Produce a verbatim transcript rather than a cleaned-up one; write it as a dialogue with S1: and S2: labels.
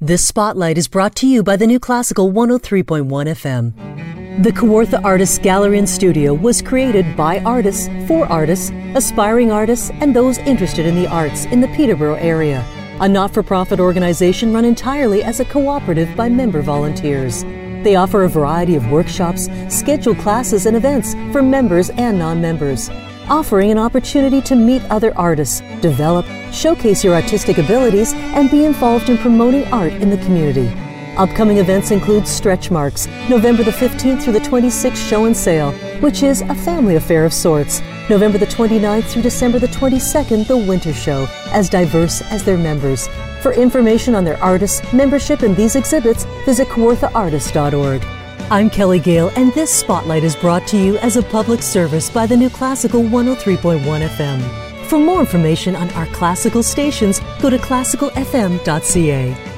S1: This spotlight is brought to you by the New Classical one oh three point one F M. The Kawartha Artists Gallery and Studio was created by artists, for artists, aspiring artists, and those interested in the arts in the Peterborough area. A not-for-profit organization run entirely as a cooperative by member volunteers. They offer a variety of workshops, scheduled classes, and events for members and non-members, offering an opportunity to meet other artists, develop, showcase your artistic abilities, and be involved in promoting art in the community. Upcoming events include Stretch Marks, November the fifteenth through the twenty-sixth Show and Sale, which is a family affair of sorts. November the twenty-ninth through December the twenty-second, the Winter Show, as diverse as their members. For information on their artists, membership, and these exhibits, visit kawartha artist dot org. I'm Kelly Gale, and this Spotlight is brought to you as a public service by the New Classical one oh three point one F M. For more information on our classical stations, go to classical f m dot c a.